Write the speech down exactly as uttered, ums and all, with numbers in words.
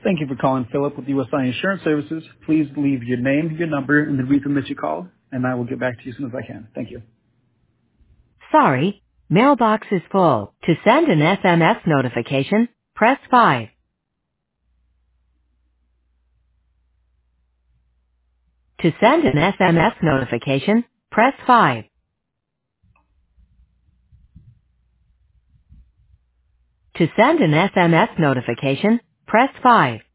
Thank you for calling Philip with U S I Insurance Services. Please leave your name, your number, and the reason that you called, and I will get back to you as soon as I can. Thank you. Sorry, mailbox is full. To send an S M S notification, press five. To send an S M S notification, press five. To send an S M S notification, press five.